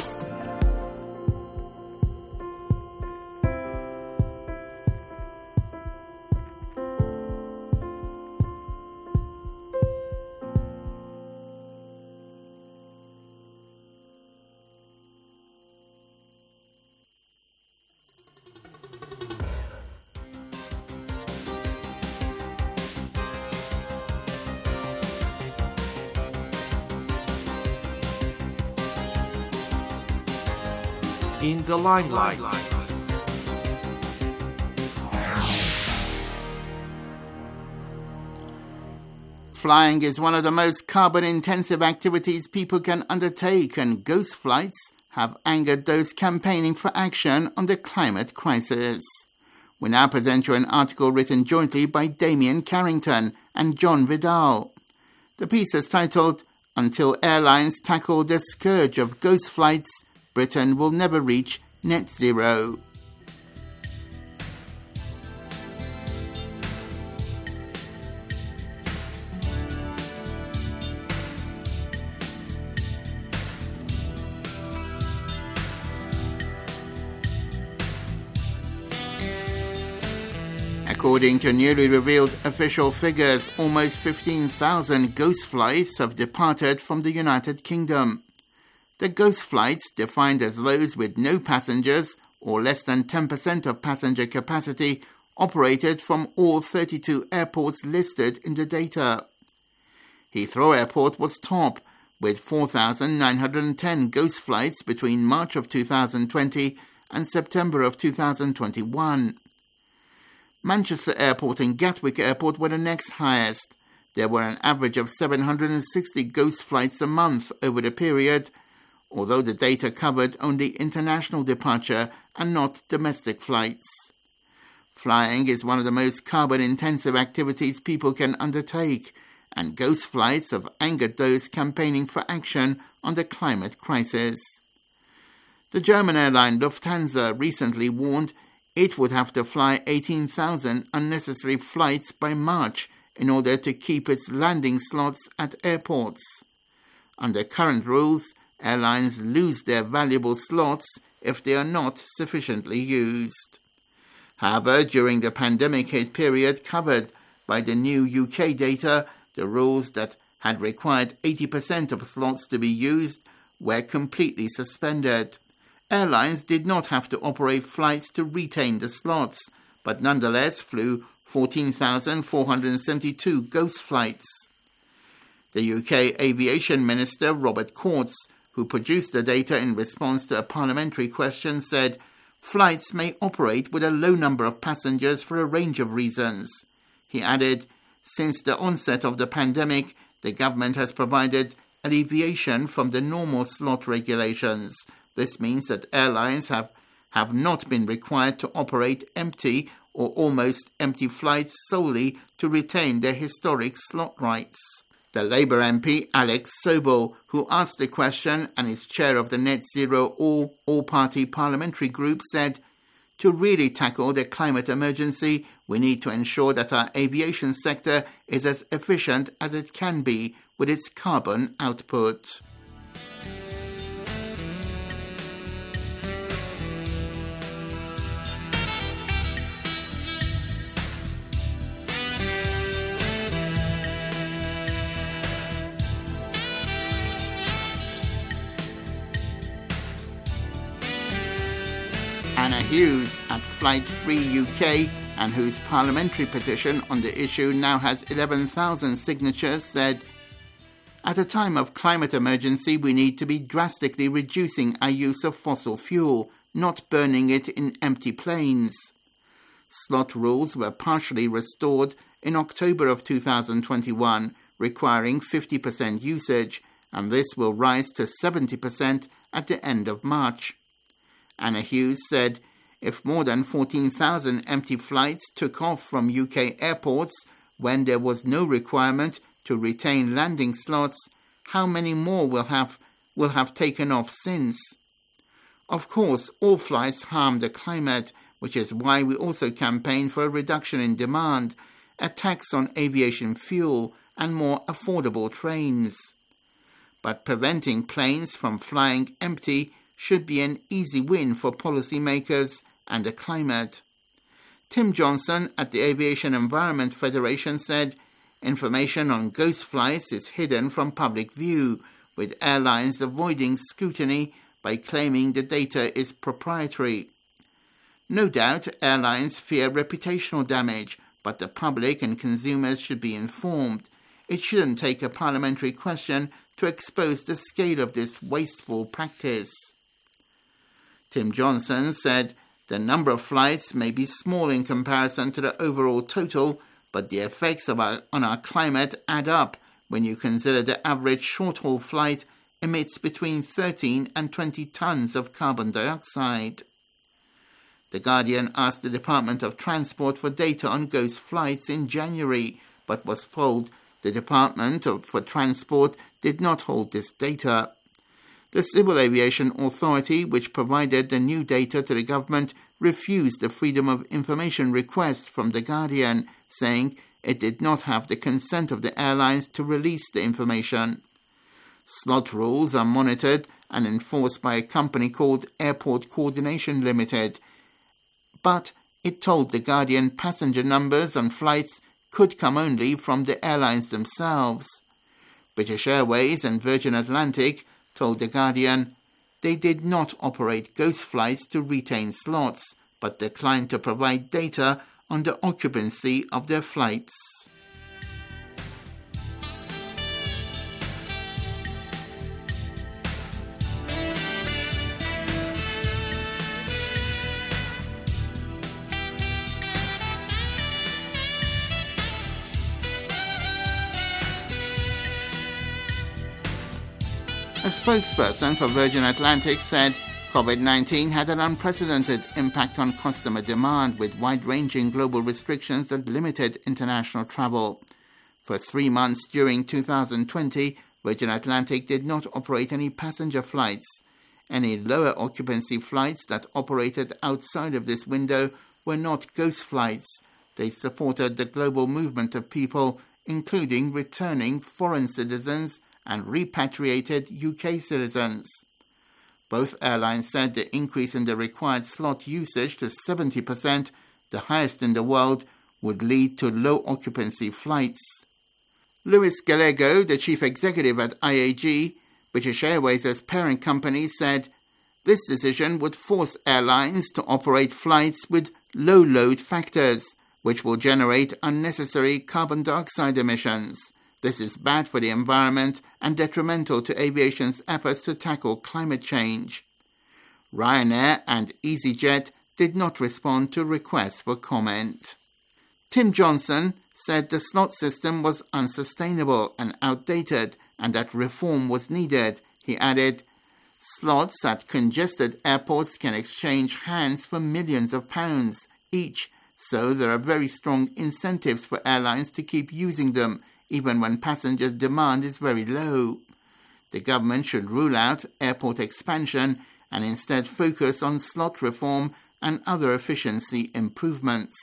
In the limelight. Flying is one of the most carbon-intensive activities people can undertake, and ghost flights have angered those campaigning for action on the climate crisis. We now present you an article written jointly by Damien Carrington and John Vidal. The piece is titled, "Until Airlines Tackle the Scourge of Ghost Flights, Britain Will Never Reach Net Zero." According to newly revealed official figures, almost fifteen thousand ghost flights have departed from the United Kingdom. The ghost flights, defined as those with no passengers or less than ten percent of passenger capacity, operated from all thirty-two airports listed in the data. Heathrow Airport was top, with four thousand nine hundred ten ghost flights between March of two thousand twenty and September of two thousand twenty-one. Manchester Airport and Gatwick Airport were the next highest. There were an average of seven hundred sixty ghost flights a month over the period, although the data covered only international departure and not domestic flights. Flying is one of the most carbon-intensive activities people can undertake, and ghost flights have angered those campaigning for action on the climate crisis. The German airline Lufthansa recently warned it would have to fly eighteen thousand unnecessary flights by March in order to keep its landing slots at airports. Under current rules, airlines lose their valuable slots if they are not sufficiently used. However, during the pandemic hit period covered by the new U K data, the rules that had required eighty percent of slots to be used were completely suspended. Airlines did not have to operate flights to retain the slots, but nonetheless flew fourteen thousand four hundred seventy-two ghost flights. The U K Aviation Minister Robert Courts, who produced the data in response to a parliamentary question, said flights may operate with a low number of passengers for a range of reasons. He added, since the onset of the pandemic, the government has provided alleviation from the normal slot regulations. This means that airlines have, have not been required to operate empty or almost empty flights solely to retain their historic slot rights. The Labour M P Alex Sobel, who asked the question and is chair of the Net Zero All, All-Party Parliamentary Group, said, to really tackle the climate emergency, we need to ensure that our aviation sector is as efficient as it can be with its carbon output. Anna Hughes at Flight Free U K, and whose parliamentary petition on the issue now has eleven thousand signatures, said, at a time of climate emergency, we need to be drastically reducing our use of fossil fuel, not burning it in empty planes. Slot rules were partially restored in October of two thousand twenty-one, requiring fifty percent usage, and this will rise to seventy percent at the end of March. Anna Hughes said, if more than fourteen thousand empty flights took off from U K airports when there was no requirement to retain landing slots, how many more will have, will have taken off since? Of course, all flights harm the climate, which is why we also campaign for a reduction in demand, a tax on aviation fuel, and more affordable trains. But preventing planes from flying empty should be an easy win for policymakers and the climate. Tim Johnson at the Aviation Environment Federation said, information on ghost flights is hidden from public view, with airlines avoiding scrutiny by claiming the data is proprietary. No doubt airlines fear reputational damage, but the public and consumers should be informed. It shouldn't take a parliamentary question to expose the scale of this wasteful practice. Tim Johnson said, the number of flights may be small in comparison to the overall total, but the effects of our, on our climate add up when you consider the average short-haul flight emits between thirteen and twenty tons of carbon dioxide. The Guardian asked the Department of Transport for data on ghost flights in January, but was told the Department for Transport did not hold this data. The Civil Aviation Authority, which provided the new data to the government, refused the Freedom of Information request from The Guardian, saying it did not have the consent of the airlines to release the information. Slot rules are monitored and enforced by a company called Airport Coordination Limited, but it told The Guardian passenger numbers on flights could come only from the airlines themselves. British Airways and Virgin Atlantic told The Guardian they did not operate ghost flights to retain slots, but declined to provide data on the occupancy of their flights. A spokesperson for Virgin Atlantic said COVID nineteen had an unprecedented impact on customer demand with wide-ranging global restrictions that limited international travel. For three months during two thousand twenty, Virgin Atlantic did not operate any passenger flights. Any lower occupancy flights that operated outside of this window were not ghost flights. They supported the global movement of people, including returning foreign citizens and repatriated U K citizens. Both airlines said the increase in the required slot usage to seventy percent, the highest in the world, would lead to low occupancy flights. Luis Gallego, the chief executive at I A G, British Airways' parent company, said this decision would force airlines to operate flights with low load factors, which will generate unnecessary carbon dioxide emissions. This is bad for the environment and detrimental to aviation's efforts to tackle climate change. Ryanair and EasyJet did not respond to requests for comment. Tim Johnson said the slot system was unsustainable and outdated and that reform was needed. He added, slots at congested airports can exchange hands for millions of pounds each, so there are very strong incentives for airlines to keep using them, even when passengers' demand is very low. The government should rule out airport expansion and instead focus on slot reform and other efficiency improvements.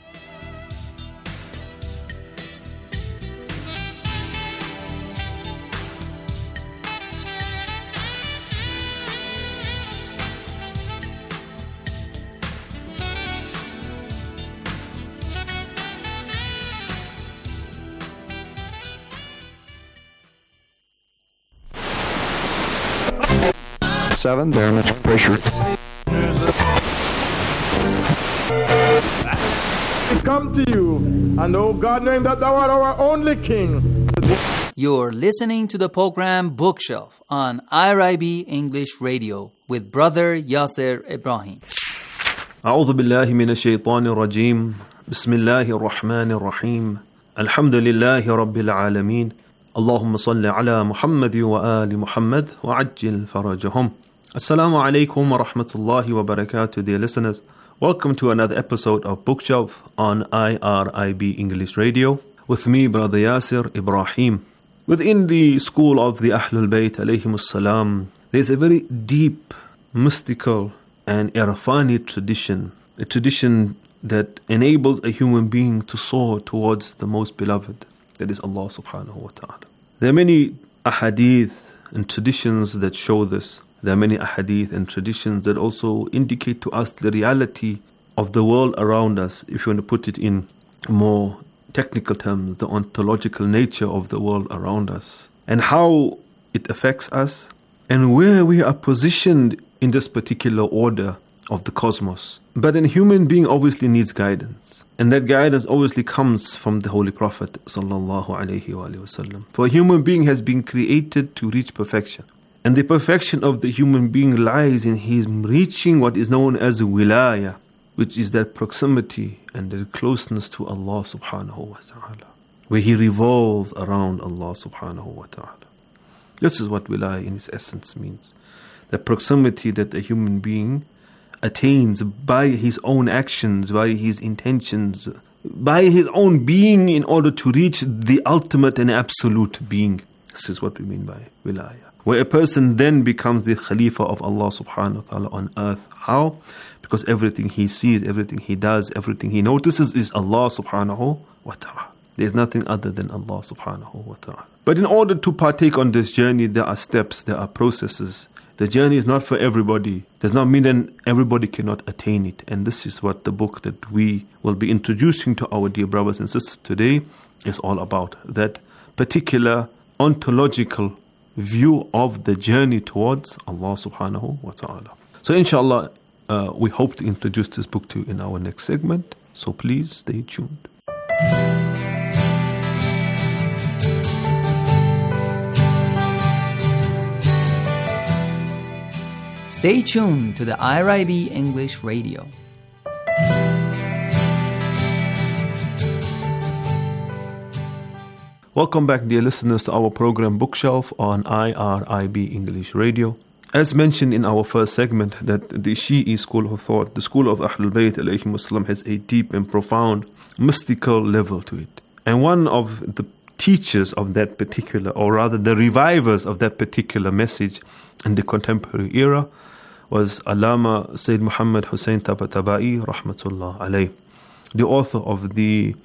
Seven, barometric pressure. We come to you, and oh God, knowing that thou art our only King. You're listening to the program Bookshelf on I R I B English Radio with Brother Yasser Ibrahim. أعوذ بالله من الشيطان الرجيم بسم الله الرحمن الرحيم الحمد لله رب العالمين اللهم صل على محمد وآل محمد وعجل فرجهم. Assalamu alaikum wa rahmatullahi wa barakatuh, dear listeners. Welcome to another episode of Bookshelf on I R I B English Radio with me, Brother Yasser Ibrahim. Within the school of the Ahlul Bayt alayhimus salam, there's a very deep, mystical and irfani tradition, a tradition that enables a human being to soar towards the most beloved, that is Allah subhanahu wa ta'ala. There are many ahadith and traditions that show this. There are many ahadith and traditions that also indicate to us the reality of the world around us, if you want to put it in more technical terms, the ontological nature of the world around us, and how it affects us, and where we are positioned in this particular order of the cosmos. But a human being obviously needs guidance, and that guidance obviously comes from the Holy Prophet sallallahu alaihi wasallam. For a human being has been created to reach perfection. And the perfection of the human being lies in his reaching what is known as wilaya, which is that proximity and the closeness to Allah subhanahu wa ta'ala, where he revolves around Allah subhanahu wa ta'ala. This is what wilaya in its essence means. The proximity that a human being attains by his own actions, by his intentions, by his own being in order to reach the ultimate and absolute being. This is what we mean by wilaya. Where a person then becomes the Khalifa of Allah subhanahu wa ta'ala on earth. How? Because everything he sees, everything he does, everything he notices is Allah subhanahu wa ta'ala. There is nothing other than Allah subhanahu wa ta'ala. But in order to partake on this journey, there are steps, there are processes. The journey is not for everybody. Does not mean that everybody cannot attain it. And this is what the book that we will be introducing to our dear brothers and sisters today is all about. That particular ontological view of the journey towards Allah subhanahu wa ta'ala. So inshallah, uh, we hope to introduce this book to you in our next segment. So please stay tuned. Stay tuned to the I R I B English Radio. Welcome back, dear listeners, to our program Bookshelf on I R I B English Radio. As mentioned in our first segment, that the Shi'i school of thought, the school of Ahlul Bayt alayhim wasallam, has a deep and profound mystical level to it. And one of the teachers of that particular, or rather the revivers of that particular message in the contemporary era, was Allama Sayyid Muhammad Hussain Tabatabai rahmatullah alayh, the author of the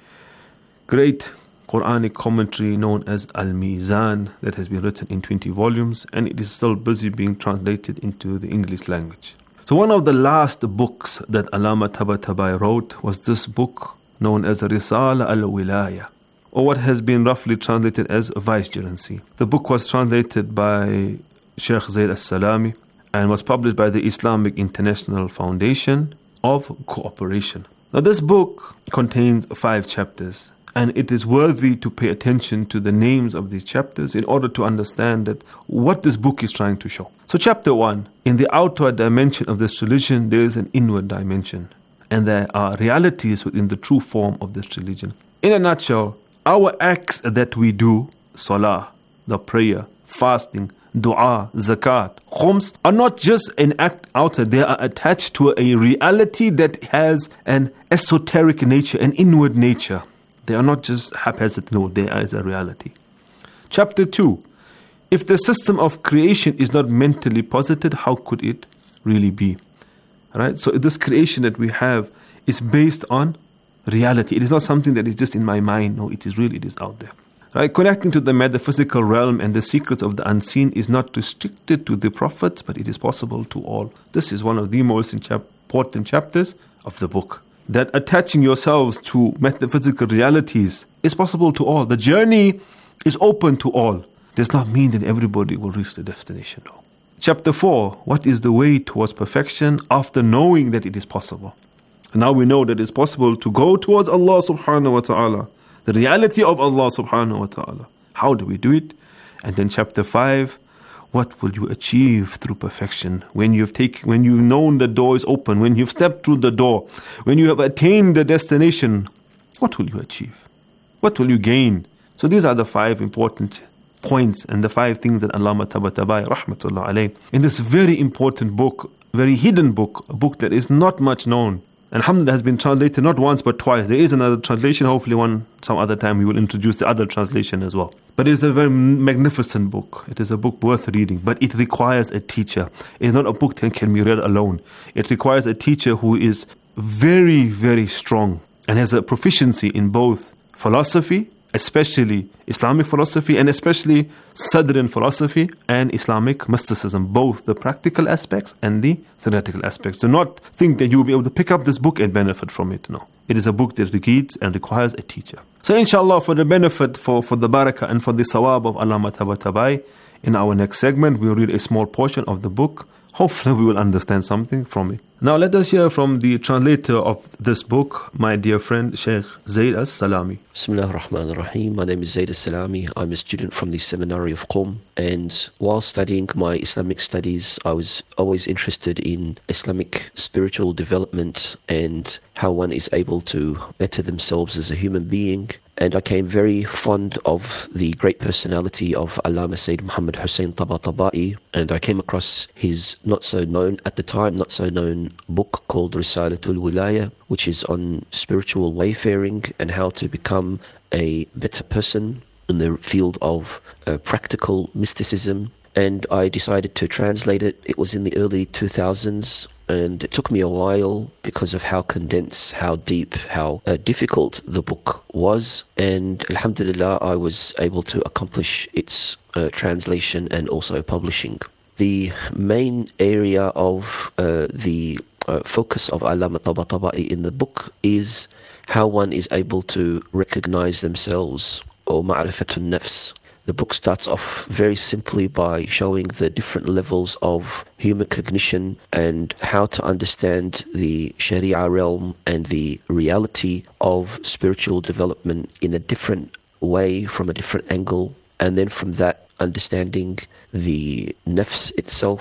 great Quranic commentary known as Al-Mizan, that has been written in twenty volumes, and it is still busy being translated into the English language. So one of the last books that Allama Tabatabai wrote was this book known as Risala al-Wilaya, or what has been roughly translated as Vicegerency. The book was translated by Sheikh Zaid al-Salami and was published by the Islamic International Foundation of Cooperation. Now this book contains five chapters, and it is worthy to pay attention to the names of these chapters in order to understand that what this book is trying to show. So chapter one, in the outward dimension of this religion, there is an inward dimension, and there are realities within the true form of this religion. In a nutshell, our acts that we do, salah, the prayer, fasting, dua, zakat, khums, are not just an act outside. They are attached to a reality that has an esoteric nature, an inward nature. They are not just haphazard, no, there is a reality. Chapter two, if the system of creation is not mentally posited, how could it really be? Right? So this creation that we have is based on reality. It is not something that is just in my mind, no, it is real, it is out there. Right? Connecting to the metaphysical realm and the secrets of the unseen is not restricted to the prophets, but it is possible to all. This is one of the most important chapters of the book. That attaching yourselves to metaphysical realities is possible to all. The journey is open to all. Does not mean that everybody will reach the destination, though. Chapter four, what is the way towards perfection after knowing that it is possible? Now we know that it's possible to go towards Allah subhanahu wa ta'ala, the reality of Allah subhanahu wa ta'ala. How do we do it? And then chapter five, what will you achieve through perfection? When you've taken, when you've known the door is open, when you've stepped through the door, when you have attained the destination, what will you achieve? What will you gain? So these are the five important points and the five things that Allama Tabatabai rahmatullah alayh, in this very important book, very hidden book, a book that is not much known. Alhamdulillah, has been translated not once but twice. There is another translation. Hopefully one some other time we will introduce the other translation as well. But it is a very magnificent book. It is a book worth reading, but it requires a teacher. It is not a book that can be read alone. It requires a teacher who is very, very strong and has a proficiency in both philosophy, especially Islamic philosophy, and especially Sadran philosophy and Islamic mysticism, both the practical aspects and the theoretical aspects. Do not think that you will be able to pick up this book and benefit from it. No. It is a book that needs and requires a teacher. So inshallah, for the benefit, for, for the barakah and for the sawab of Allama Tabatabai, in our next segment, we will read a small portion of the book. Hopefully we will understand something from it. Now let us hear from the translator of this book, my dear friend Sheikh Zaid al-Salami. Bismillah ar-Rahman ar-Rahim. My name is Zaid al-Salami. I'm a student from the seminary of Qom, and while studying my Islamic studies, I was always interested in Islamic spiritual development and how one is able to better themselves as a human being. And I became very fond of the great personality of Allama Sayyid Muhammad Hussain Tabatabai, and I came across his not so known, at the time, not so known book called Risalatul Wilaya, which is on spiritual wayfaring and how to become a better person in the field of uh, practical mysticism. And I decided to translate it. It was in the early two thousands. And it took me a while because of how condensed, how deep, how uh, difficult the book was. And alhamdulillah, I was able to accomplish its uh, translation and also publishing. The main area of uh, the uh, focus of Allama Tabatabai in the book is how one is able to recognize themselves, or ma'rifatun nafs. The book starts off very simply by showing the different levels of human cognition and how to understand the Sharia realm and the reality of spiritual development in a different way, from a different angle. And then from that, understanding the nafs itself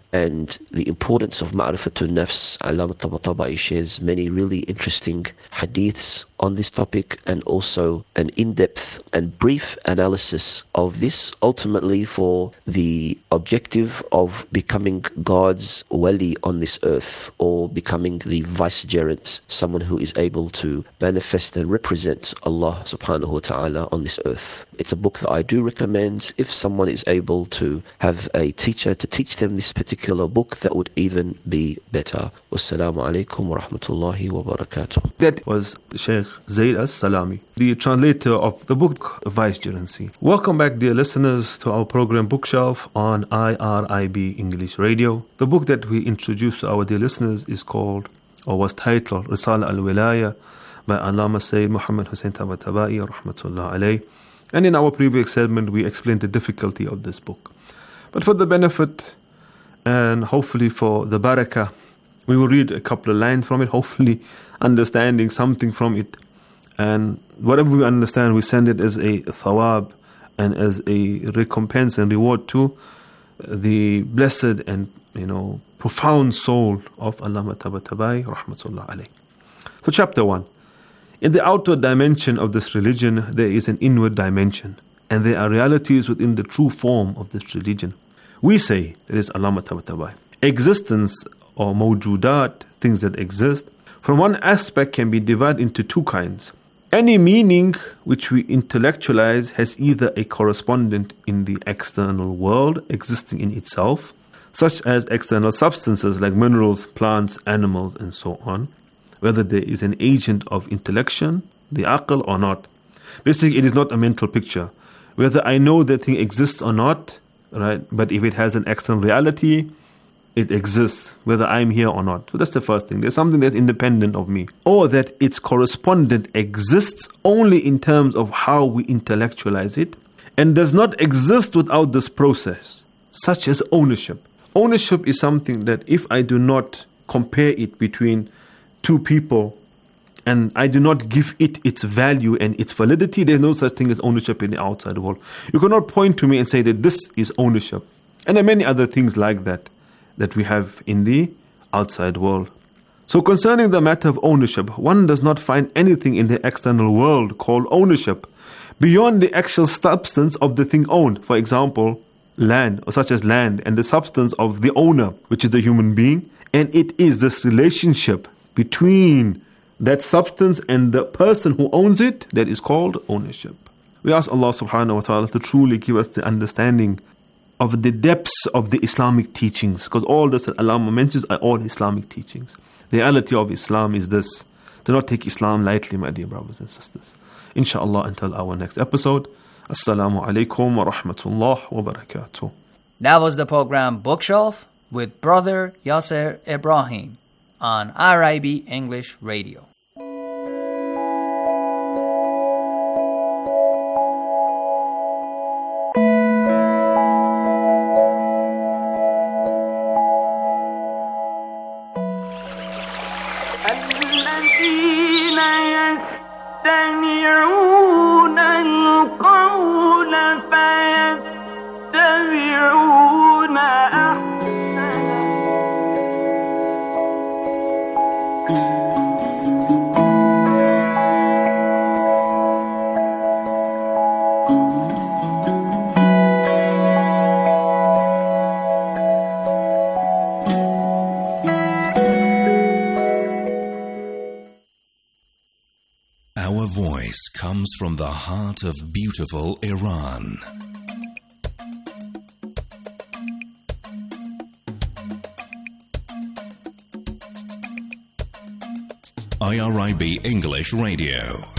and the importance of Ma'rifatun Nafs. Allama Tabatabai shares many really interesting hadiths on this topic, and also an in-depth and brief analysis of this, ultimately for the objective of becoming God's wali on this earth, or becoming the vicegerent, someone who is able to manifest and represent Allah subhanahu wa ta'ala on this earth. It's a book that I do recommend. If someone is able to have a teacher to teach them this particular book, that would even be better. Wassalamu alaikum wa rahmatullahi wa barakatuh. That was Sheikh Zaid As-Salami, the translator of the book Vicegerency. Welcome back, dear listeners, to our program Bookshelf on I R I B English Radio. The book that we introduced to our dear listeners is called, or was titled, Risala al-Wilaya by Allama Sayyid Muhammad Hussain Tabatabai rahmatullah alayh. And in our previous segment, we explained the difficulty of this book. But for the benefit and hopefully for the barakah, we will read a couple of lines from it, hopefully understanding something from it. And whatever we understand, we send it as a thawab and as a recompense and reward to the blessed and, you know, profound soul of Allama Tabatabai rahmatullah alayh. So chapter one. In the outward dimension of this religion, there is an inward dimension, and there are realities within the true form of this religion. We say, that is Allama Tabatabai, existence or mawjudat, things that exist, from one aspect can be divided into two kinds. Any meaning which we intellectualize has either a correspondent in the external world existing in itself, such as external substances like minerals, plants, animals, and so on, whether there is an agent of intellection, the aql, or not. Basically, it is not a mental picture. Whether I know that thing exists or not, right? But if it has an external reality, it exists, whether I'm here or not. So that's the first thing. There's something that's independent of me. Or that its correspondent exists only in terms of how we intellectualize it, and does not exist without this process, such as ownership. Ownership is something that if I do not compare it between two people, and I do not give it its value and its validity, there's no such thing as ownership in the outside world. You cannot point to me and say that this is ownership. And there are many other things like that that we have in the outside world. So concerning the matter of ownership, one does not find anything in the external world called ownership beyond the actual substance of the thing owned. For example, land, or such as land, and the substance of the owner, which is the human being. And it is this relationship between that substance and the person who owns it that is called ownership. We ask Allah subhanahu wa ta'ala to truly give us the understanding of the depths of the Islamic teachings, because all this that Allah mentions are all Islamic teachings. The reality of Islam is this: do not take Islam lightly, my dear brothers and sisters. Inshallah, until our next episode. Assalamu alaikum wa rahmatullah wa barakatuh. That was the program Bookshelf with Brother Yasser Ibrahim on I R I B English Radio. Our voice comes from the heart of beautiful Iran. I R I B English Radio.